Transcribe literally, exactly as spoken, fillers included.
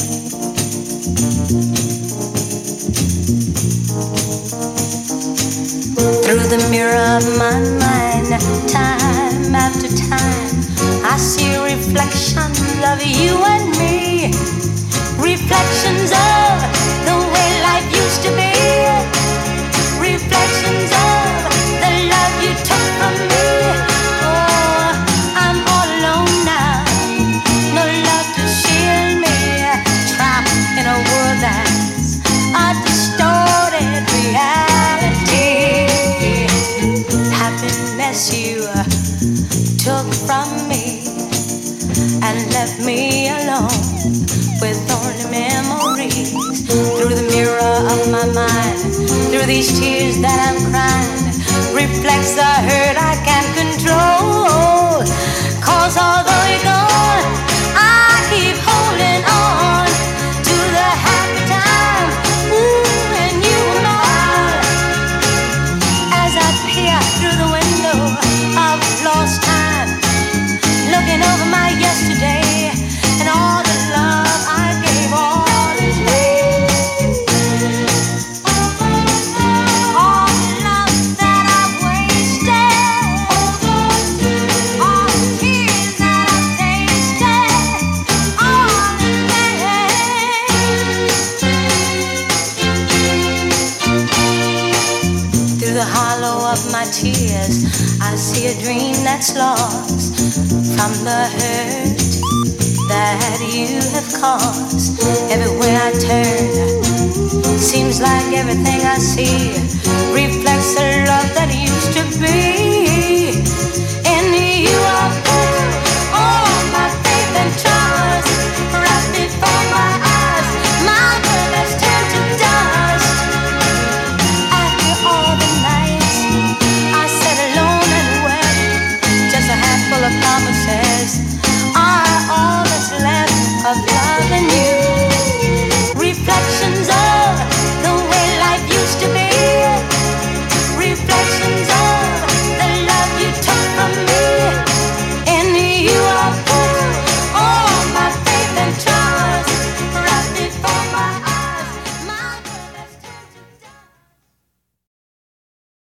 Through the mirror of my mind, time after time, I see reflections of you and me. Reflections of the way life used to be. Reflections of the love you took from me. Oh, I'm all alone now, no love to shield me. Trapped in a world that's a distorted reality. Happiness you took from me and left me alone with only memories. Through the mirror of my mind, through these tears that I'm crying, reflects the hurt I can't control. Cause although you're gone, I keep holding on to the happy time. Ooh, and you were mine. As I peer through the window of lost time, looking over my yesterday and all the love I gave all is all the love that I've wasted, all the tears that I've tasted, all in vain. Through the hollow of my tears, I see a dream that's lost from the hurt that you have caused. Everywhere I turn, seems like everything I see reflects the love that used to be.